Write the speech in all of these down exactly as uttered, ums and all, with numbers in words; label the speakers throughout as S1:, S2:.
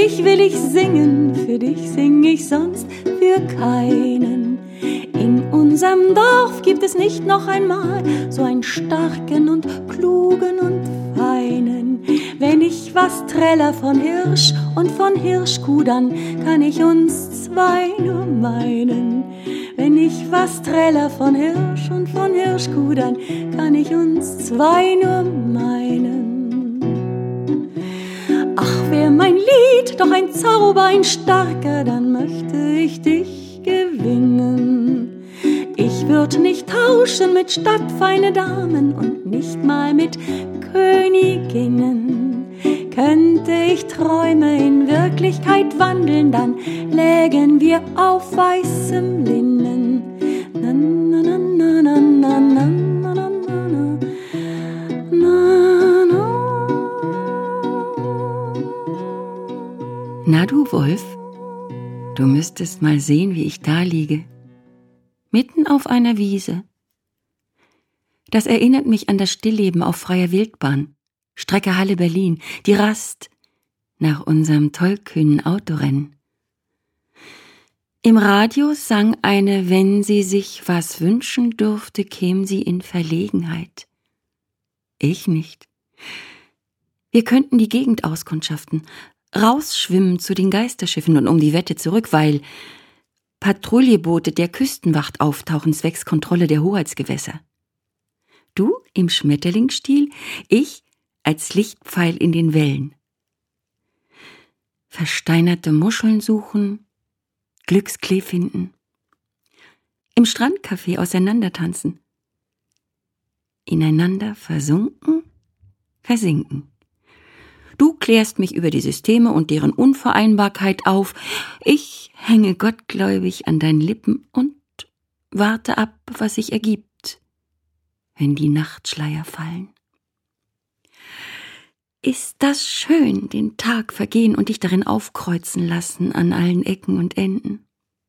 S1: dich will ich singen, für dich sing ich sonst für keinen. In unserem Dorf gibt es nicht noch einmal so einen starken und klugen und feinen. Wenn ich was träller von Hirsch und von Hirschkuh, dann kann ich uns zwei nur meinen. Wenn ich was träller von Hirsch und von Hirschkuh, dann kann ich uns zwei nur meinen. Ach, wär mein Lied doch ein Zauber, ein starker, dann möchte ich dich gewinnen. Ich würd nicht tauschen mit stadtfeine Damen und nicht mal mit Königinnen. Könnte ich Träume in Wirklichkeit wandeln, dann lägen wir auf weißem Linnen. Na, na, na, na, na, na, na, na, na, na, na, na.
S2: Na du, Wolf, du müsstest mal sehen, wie ich da liege. Mitten auf einer Wiese. Das erinnert mich an das Stillleben auf freier Wildbahn, Strecke Halle Berlin, die Rast nach unserem tollkühnen Autorennen. Im Radio sang eine, wenn sie sich was wünschen dürfte, käme sie in Verlegenheit. Ich nicht. Wir könnten die Gegend auskundschaften, rausschwimmen zu den Geisterschiffen und um die Wette zurück, weil Patrouilleboote der Küstenwacht auftauchen zwecks Kontrolle der Hoheitsgewässer. Du im Schmetterlingsstil, ich als Lichtpfeil in den Wellen. Versteinerte Muscheln suchen, Glücksklee finden. Im Strandcafé auseinandertanzen. Ineinander versunken, versinken. Du klärst mich über die Systeme und deren Unvereinbarkeit auf. Ich hänge gottgläubig an deinen Lippen und warte ab, was sich ergibt, wenn die Nachtschleier fallen. Ist das schön, den Tag vergehen und dich darin aufkreuzen lassen an allen Ecken und Enden.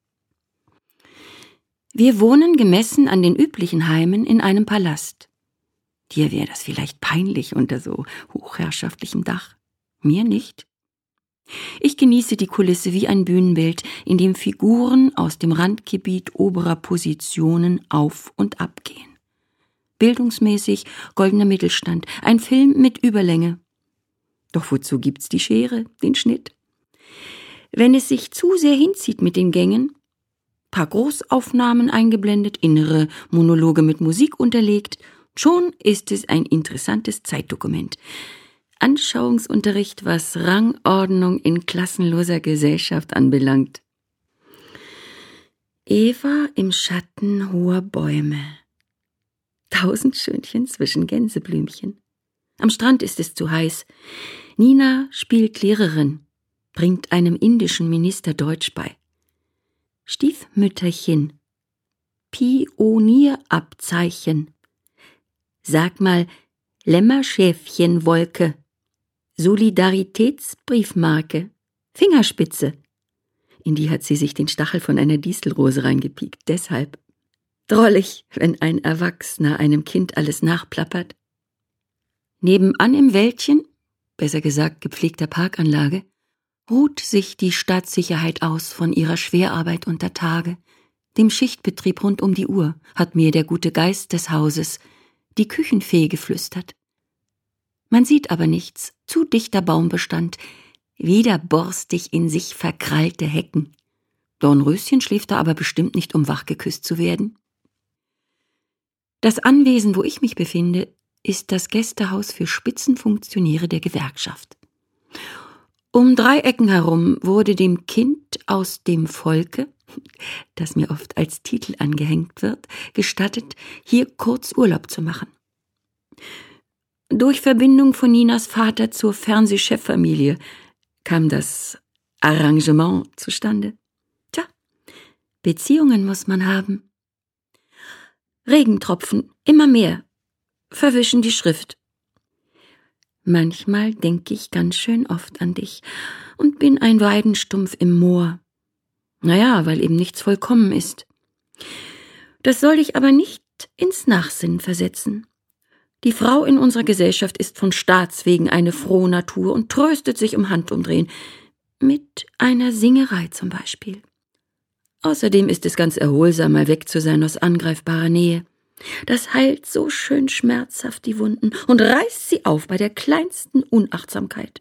S2: Wir wohnen gemessen an den üblichen Heimen in einem Palast. Dir wäre das vielleicht peinlich unter so hochherrschaftlichem Dach. Mir nicht. Ich genieße die Kulisse wie ein Bühnenbild, in dem Figuren aus dem Randgebiet oberer Positionen auf und ab gehen. Bildungsmäßig goldener Mittelstand, ein Film mit Überlänge. Doch wozu gibt's die Schere, den Schnitt? Wenn es sich zu sehr hinzieht mit den Gängen, paar Großaufnahmen eingeblendet, innere Monologe mit Musik unterlegt, schon ist es ein interessantes Zeitdokument. Anschauungsunterricht, was Rangordnung in klassenloser Gesellschaft anbelangt. Eva im Schatten hoher Bäume. Tausend Schönchen zwischen Gänseblümchen. Am Strand ist es zu heiß. Nina spielt Lehrerin, bringt einem indischen Minister Deutsch bei. Stiefmütterchen. Pionierabzeichen. Sag mal, Lämmerschäfchenwolke. Solidaritätsbriefmarke. Fingerspitze. In die hat sie sich den Stachel von einer Distelrose reingepiekt, deshalb. Drollig, wenn ein Erwachsener einem Kind alles nachplappert. Nebenan im Wäldchen, besser gesagt gepflegter Parkanlage, ruht sich die Staatssicherheit aus von ihrer Schwerarbeit unter Tage. Dem Schichtbetrieb rund um die Uhr hat mir der gute Geist des Hauses die Küchenfee geflüstert. Man sieht aber nichts, zu dichter Baumbestand, wieder borstig in sich verkrallte Hecken. Dornröschen schläft da aber bestimmt nicht, um wach geküsst zu werden. Das Anwesen, wo ich mich befinde, ist das Gästehaus für Spitzenfunktionäre der Gewerkschaft. Um drei Ecken herum wurde dem Kind aus dem Volke, das mir oft als Titel angehängt wird, gestattet, hier kurz Urlaub zu machen. Durch Verbindung von Ninas Vater zur Fernsehcheffamilie kam das Arrangement zustande. Tja, Beziehungen muss man haben. Regentropfen, immer mehr, verwischen die Schrift. Manchmal denke ich ganz schön oft an dich und bin ein Weidenstumpf im Moor. Naja, weil eben nichts vollkommen ist. Das soll dich aber nicht ins Nachsinnen versetzen. Die Frau in unserer Gesellschaft ist von Staats wegen eine Frohnatur und tröstet sich um Handumdrehen. Mit einer Singerei zum Beispiel. Außerdem ist es ganz erholsam, mal weg zu sein aus angreifbarer Nähe. Das heilt so schön schmerzhaft die Wunden und reißt sie auf bei der kleinsten Unachtsamkeit.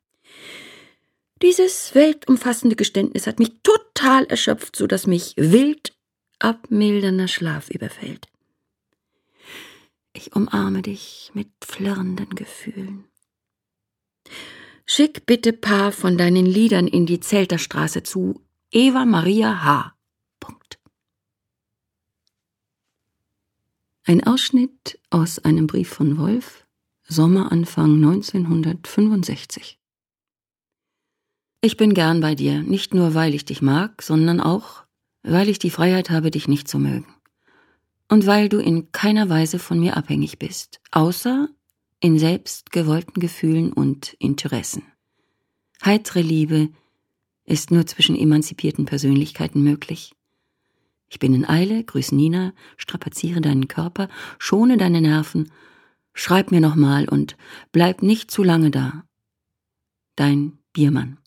S2: Dieses weltumfassende Geständnis hat mich total erschöpft, so dass mich wild abmildernder Schlaf überfällt. Ich umarme dich mit flirrenden Gefühlen. Schick bitte paar von deinen Liedern in die Zelterstraße zu Eva Maria H. Punkt. Ein Ausschnitt aus einem Brief von Wolf, Sommeranfang neunzehnhundertfünfundsechzig. Ich bin gern bei dir, nicht nur, weil ich dich mag, sondern auch, weil ich die Freiheit habe, dich nicht zu mögen. Und weil du in keiner Weise von mir abhängig bist, außer in selbstgewollten Gefühlen und Interessen. Heitere Liebe ist nur zwischen emanzipierten Persönlichkeiten möglich. Ich bin in Eile, grüß Nina, strapaziere deinen Körper, schone deine Nerven, schreib mir nochmal und bleib nicht zu lange da. Dein Biermann.